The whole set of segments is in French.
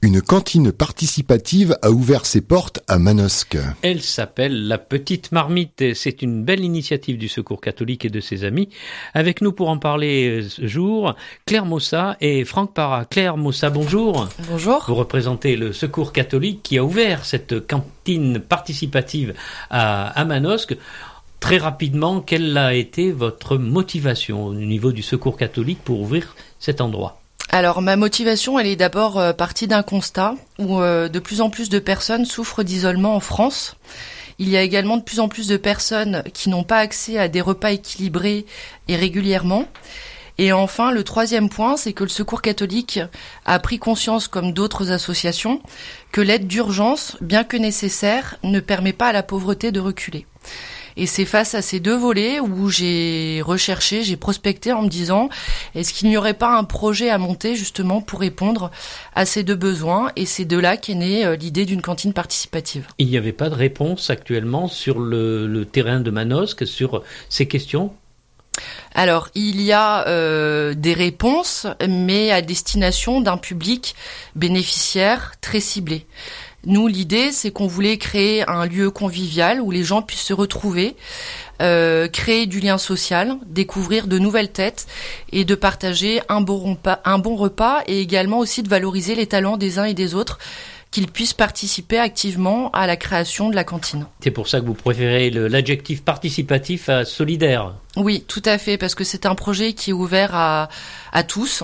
Une cantine participative a ouvert ses portes à Manosque. Elle s'appelle La Petite Marmite. C'est une belle initiative du Secours catholique et de ses amis. Avec nous pour en parler ce jour, Claire Mossa et Franck Parra. Claire Mossa, bonjour. Bonjour. Vous représentez le Secours catholique qui a ouvert cette cantine participative à Manosque. Très rapidement, quelle a été votre motivation au niveau du Secours catholique pour ouvrir cet endroit ? Alors ma motivation, elle est d'abord partie d'un constat où de plus en plus de personnes souffrent d'isolement en France. Il y a également de plus en plus de personnes qui n'ont pas accès à des repas équilibrés et régulièrement. Et enfin, le troisième point, c'est que le Secours catholique a pris conscience, comme d'autres associations, que l'aide d'urgence, bien que nécessaire, ne permet pas à la pauvreté de reculer. Et c'est face à ces deux volets où j'ai recherché, j'ai prospecté en me disant est-ce qu'il n'y aurait pas un projet à monter justement pour répondre à ces deux besoins, et c'est de là qu'est née l'idée d'une cantine participative. Il n'y avait pas de réponse actuellement sur le terrain de Manosque sur ces questions ? Alors, il y a des réponses, mais à destination d'un public bénéficiaire très ciblé. Nous, l'idée, c'est qu'on voulait créer un lieu convivial où les gens puissent se retrouver, créer du lien social, découvrir de nouvelles têtes et de partager un bon repas et également aussi de valoriser les talents des uns et des autres, qu'ils puissent participer activement à la création de la cantine. C'est pour ça que vous préférez l'adjectif participatif à solidaire. Oui, tout à fait, parce que c'est un projet qui est ouvert à tous.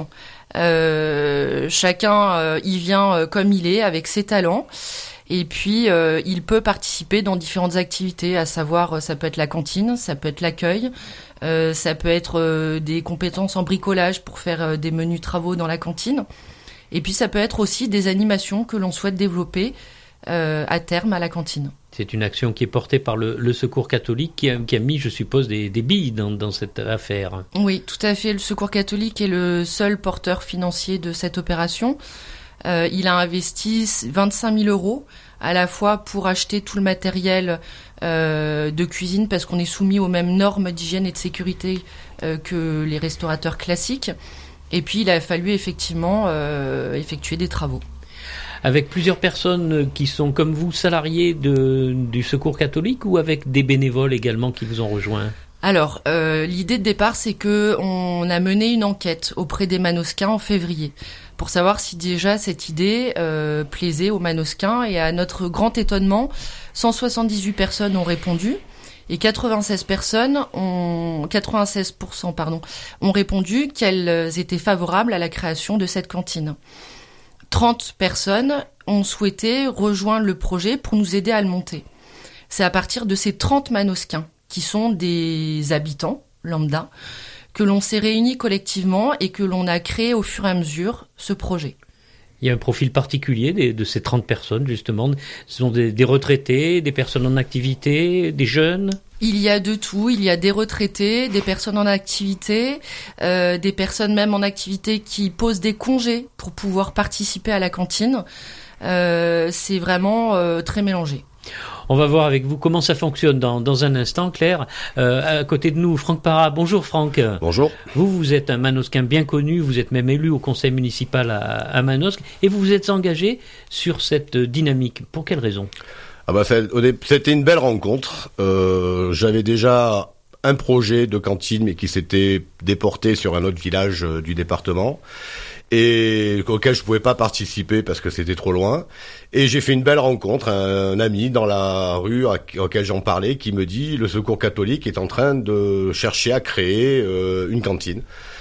Chacun y vient comme il est, avec ses talents, et puis il peut participer dans différentes activités, à savoir ça peut être la cantine, ça peut être l'accueil, ça peut être des compétences en bricolage pour faire des menus travaux dans la cantine, et puis ça peut être aussi des animations que l'on souhaite développer à terme à la cantine. C'est une action qui est portée par le Secours catholique qui a mis, je suppose, des billes dans cette affaire. Oui, tout à fait. Le Secours catholique est le seul porteur financier de cette opération. Il a investi 25 000 euros à la fois pour acheter tout le matériel de cuisine, parce qu'on est soumis aux mêmes normes d'hygiène et de sécurité que les restaurateurs classiques. Et puis, il a fallu effectivement effectuer des travaux. Avec plusieurs personnes qui sont comme vous salariés du Secours catholique, ou avec des bénévoles également qui vous ont rejoint ? Alors, l'idée de départ, c'est qu'on a mené une enquête auprès des Manosquins en février pour savoir si déjà cette idée plaisait aux Manosquins, et à notre grand étonnement, 178 personnes ont répondu. Et 96% ont répondu qu'elles étaient favorables à la création de cette cantine. 30 personnes ont souhaité rejoindre le projet pour nous aider à le monter. C'est à partir de ces 30 Manosquins, qui sont des habitants lambda, que l'on s'est réunis collectivement et que l'on a créé au fur et à mesure ce projet. Il y a un profil particulier de ces 30 personnes, justement. Ce sont des retraités, des personnes en activité, des jeunes ? Il y a de tout. Il y a des retraités, des personnes en activité, des personnes même en activité qui posent des congés pour pouvoir participer à la cantine. C'est vraiment très mélangé. On va voir avec vous comment ça fonctionne dans un instant, Claire. À côté de nous, Franck Parra. Bonjour Franck. Bonjour. Vous êtes un Manosquin bien connu, vous êtes même élu au conseil municipal à Manosque, et vous vous êtes engagé sur cette dynamique. Pour quelle raison ? C'était une belle rencontre. J'avais déjà un projet de cantine, mais qui s'était déporté sur un autre village du département, et auquel je pouvais pas participer parce que c'était trop loin. Et j'ai fait une belle rencontre, un ami dans la rue auquel j'en parlais, qui me dit le Secours catholique est en train de chercher à créer une cantine.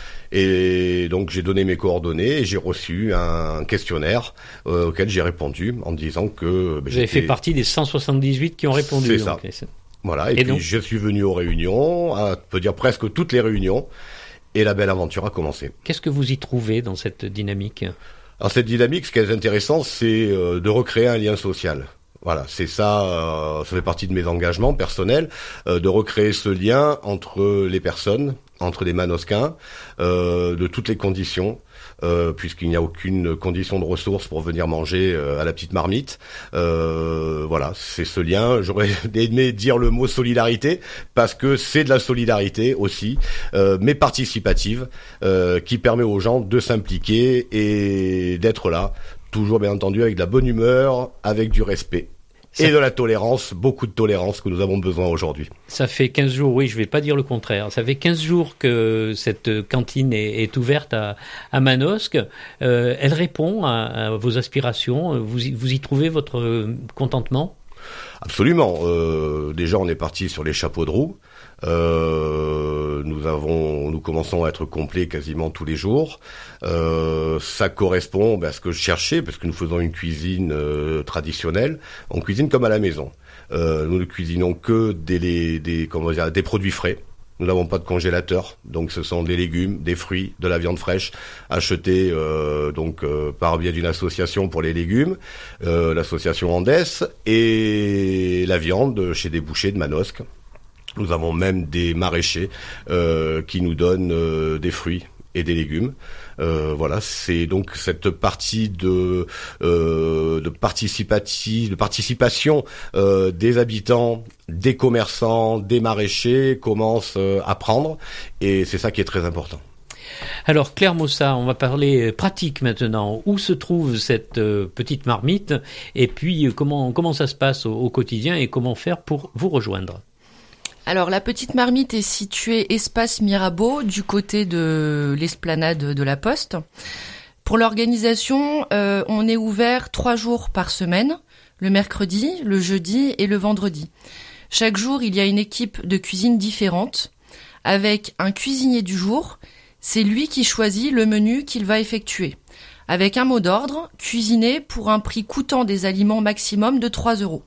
Et donc j'ai donné mes coordonnées et j'ai reçu un questionnaire auquel j'ai répondu en disant que vous avez fait partie des 178 qui ont répondu. C'est ça. Voilà. Et puis donc, je suis venu aux réunions, on peut dire presque toutes les réunions. Et la belle aventure a commencé. Qu'est-ce que vous y trouvez dans cette dynamique ? Alors cette dynamique, ce qui est intéressant, c'est de recréer un lien social. Voilà, c'est ça, ça fait partie de mes engagements personnels, de recréer ce lien entre les personnes, entre les Manosquins, de toutes les conditions, puisqu'il n'y a aucune condition de ressources pour venir manger à la petite marmite. Voilà, c'est ce lien. J'aurais aimé dire le mot solidarité, parce que c'est de la solidarité aussi, mais participative, qui permet aux gens de s'impliquer et d'être là toujours bien entendu avec de la bonne humeur, avec du respect. Et de la tolérance, beaucoup de tolérance que nous avons besoin aujourd'hui. Ça fait 15 jours, oui, je vais pas dire le contraire. Ça fait 15 jours que cette cantine est ouverte à Manosque. Elle répond à vos aspirations. Vous y trouvez votre contentement ? Absolument. Déjà, on est parti sur les chapeaux de roue. Nous commençons à être complets quasiment tous les jours. Ça correspond à ce que je cherchais, parce que nous faisons une cuisine traditionnelle. On cuisine comme à la maison. Nous ne cuisinons que des produits frais. Nous n'avons pas de congélateur, donc ce sont des légumes, des fruits, de la viande fraîche achetés par biais d'une association pour les légumes, l'association Andes, et la viande chez des bouchers de Manosque. Nous avons même des maraîchers qui nous donnent des fruits et des légumes. Voilà, c'est donc cette partie de participation des habitants, des commerçants, des maraîchers commence à prendre, et c'est ça qui est très important. Alors Claire Mossa, on va parler pratique maintenant. Où se trouve cette petite marmite, et puis comment ça se passe au quotidien, et comment faire pour vous rejoindre ? Alors, la petite marmite est située espace Mirabeau, du côté de l'esplanade de la Poste. Pour l'organisation, on est ouvert 3 jours par semaine, le mercredi, le jeudi et le vendredi. Chaque jour, il y a une équipe de cuisine différente, avec un cuisinier du jour. C'est lui qui choisit le menu qu'il va effectuer, avec un mot d'ordre, cuisiner pour un prix coûtant des aliments maximum de 3 €.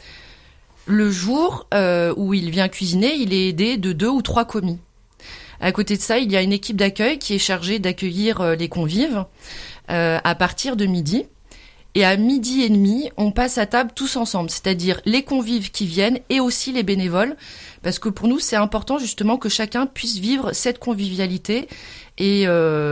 Le jour où il vient cuisiner, il est aidé de 2 ou 3 commis. À côté de ça, il y a une équipe d'accueil qui est chargée d'accueillir les convives à partir de midi. Et à 12h30, on passe à table tous ensemble, c'est-à-dire les convives qui viennent et aussi les bénévoles, parce que pour nous, c'est important justement que chacun puisse vivre cette convivialité et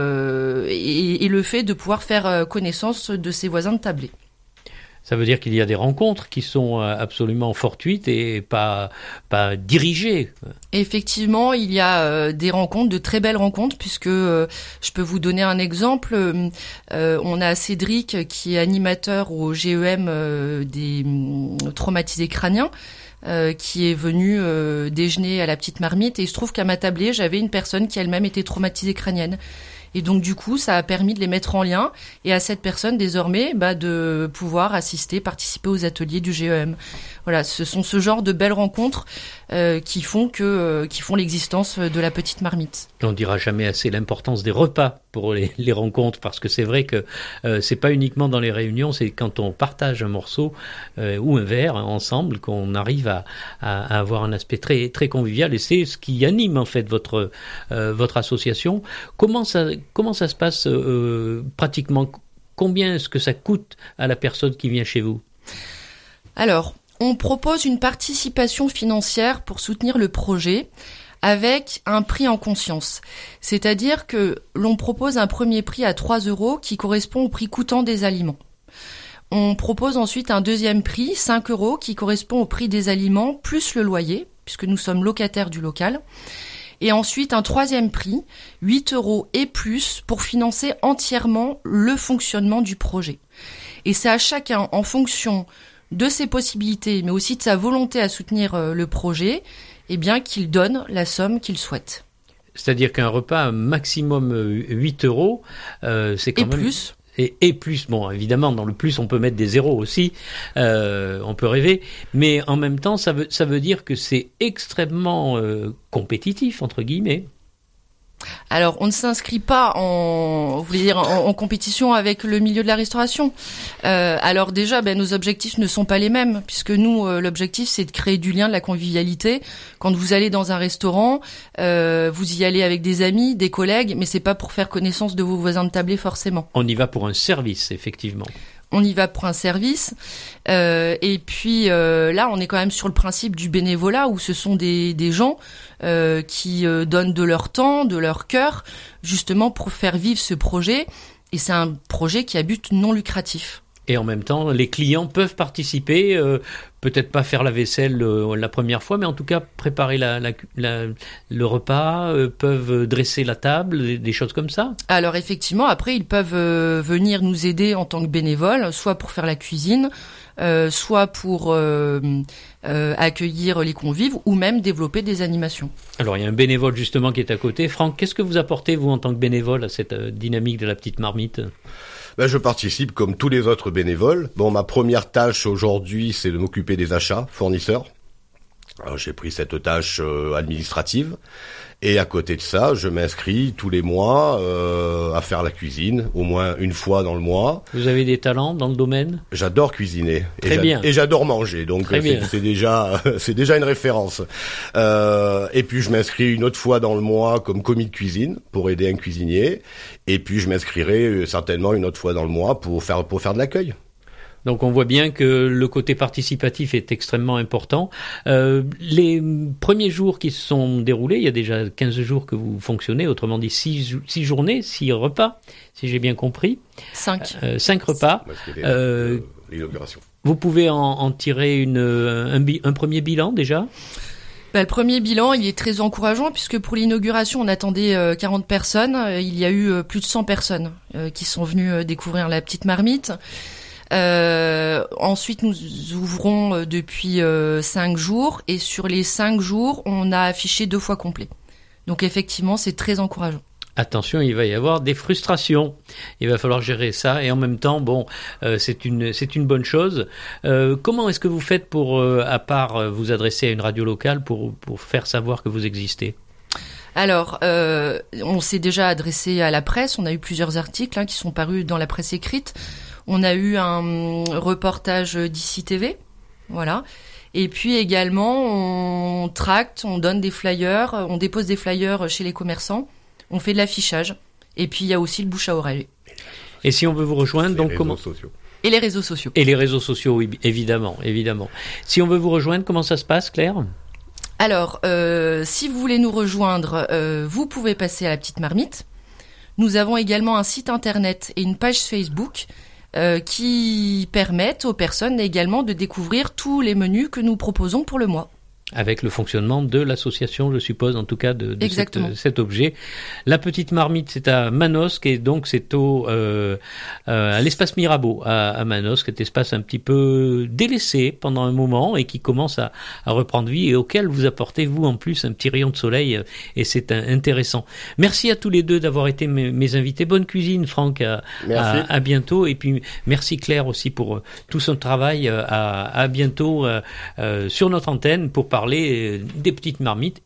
le fait de pouvoir faire connaissance de ses voisins de tablée. Ça veut dire qu'il y a des rencontres qui sont absolument fortuites et pas dirigées. Effectivement, il y a des rencontres, de très belles rencontres, puisque je peux vous donner un exemple. On a Cédric qui est animateur au GEM des traumatisés crâniens, qui est venu déjeuner à la petite marmite, et il se trouve qu'à ma tablée, j'avais une personne qui elle-même était traumatisée crânienne. Et donc du coup, ça a permis de les mettre en lien, et à cette personne désormais de pouvoir participer aux ateliers du GEM. Voilà, ce sont ce genre de belles rencontres qui font l'existence de la petite marmite. On dira jamais assez l'importance des repas pour les rencontres, parce que c'est vrai que c'est pas uniquement dans les réunions, c'est quand on partage un morceau ou un verre ensemble qu'on arrive à avoir un aspect très très convivial, et c'est ce qui anime en fait votre association. Comment ça se passe pratiquement? Combien est-ce que ça coûte à la personne qui vient chez vous? Alors, on propose une participation financière pour soutenir le projet avec un prix en conscience. C'est-à-dire que l'on propose un premier prix à 3 € qui correspond au prix coûtant des aliments. On propose ensuite un deuxième prix, 5 € qui correspond au prix des aliments plus le loyer, puisque nous sommes locataires du local. Et ensuite un troisième prix, 8 € et plus, pour financer entièrement le fonctionnement du projet. Et c'est à chacun, en fonction de ses possibilités, mais aussi de sa volonté à soutenir le projet, qu'il donne la somme qu'il souhaite. C'est-à-dire qu'un repas maximum 8 €, c'est quand même... Plus. Et plus, bon, évidemment, dans le plus, on peut mettre des zéros aussi, on peut rêver, mais en même temps, ça veut dire que c'est extrêmement compétitif, entre guillemets. Alors, on ne s'inscrit pas en compétition avec le milieu de la restauration. Alors déjà, nos objectifs ne sont pas les mêmes, puisque nous, l'objectif, c'est de créer du lien, de la convivialité. Quand vous allez dans un restaurant, vous y allez avec des amis, des collègues, mais c'est pas pour faire connaissance de vos voisins de tablée forcément. On y va pour un service, effectivement. On y va pour un service. Et puis là, on est quand même sur le principe du bénévolat, où ce sont des gens qui donnent de leur temps, de leur cœur, justement pour faire vivre ce projet. Et c'est un projet qui a but non lucratif. Et en même temps, les clients peuvent participer, peut-être pas faire la vaisselle la première fois, mais en tout cas préparer le repas, peuvent dresser la table, des choses comme ça. Alors effectivement, après ils peuvent venir nous aider en tant que bénévoles, soit pour faire la cuisine, soit pour accueillir les convives, ou même développer des animations. Alors il y a un bénévole justement qui est à côté. Franck, qu'est-ce que vous apportez vous en tant que bénévole à cette dynamique de la petite marmite ? Ben, je participe comme tous les autres bénévoles. Bon, ma première tâche aujourd'hui, c'est de m'occuper des achats fournisseurs. Alors, j'ai pris cette tâche administrative. Et à côté de ça, je m'inscris tous les mois à faire la cuisine, au moins une fois dans le mois. Vous avez des talents dans le domaine ? J'adore cuisiner. Très bien. Et j'adore manger, donc c'est déjà une référence. Et puis je m'inscris une autre fois dans le mois comme commis de cuisine pour aider un cuisinier. Et puis je m'inscrirai certainement une autre fois dans le mois pour faire de l'accueil. Donc on voit bien que le côté participatif est extrêmement important. Les premiers jours qui se sont déroulés, il y a déjà 15 jours que vous fonctionnez, autrement dit 6 journées, 6 repas, si j'ai bien compris. 5 repas. L'inauguration. Vous pouvez en tirer un premier bilan déjà ? Le premier bilan, il est très encourageant puisque pour l'inauguration, on attendait 40 personnes. Il y a eu plus de 100 personnes qui sont venues découvrir la petite marmite. Ensuite, nous ouvrons depuis 5 jours et sur les 5 jours, on a affiché 2 fois complet. Donc effectivement, c'est très encourageant. Attention, il va y avoir des frustrations. Il va falloir gérer ça et en même temps, c'est une bonne chose. Comment est-ce que vous faites pour, à part vous adresser à une radio locale, pour faire savoir que vous existez ? Alors, on s'est déjà adressé à la presse. On a eu plusieurs articles qui sont parus dans la presse écrite. On a eu un reportage d'ICI TV, voilà. Et puis également, on tracte, on donne des flyers, on dépose des flyers chez les commerçants, on fait de l'affichage. Et puis il y a aussi le bouche à oreille. Et si on veut vous rejoindre, donc comment ? Et les réseaux sociaux. Et les réseaux sociaux, oui, évidemment. Si on veut vous rejoindre, comment ça se passe, Claire ? Alors, si vous voulez nous rejoindre, vous pouvez passer à la petite marmite. Nous avons également un site internet et une page Facebook qui permettent aux personnes également de découvrir tous les menus que nous proposons pour le mois. Avec le fonctionnement de l'association, je suppose, en tout cas, de cet objet. La petite marmite, c'est à Manosque, et donc c'est à l'espace Mirabeau, à Manosque, cet espace un petit peu délaissé pendant un moment et qui commence à reprendre vie et auquel vous apportez, vous, en plus, un petit rayon de soleil, et c'est intéressant. Merci à tous les deux d'avoir été mes invités. Bonne cuisine, Franck, à bientôt. Et puis, merci Claire aussi pour tout son travail. À bientôt sur notre antenne pour parler des petites marmites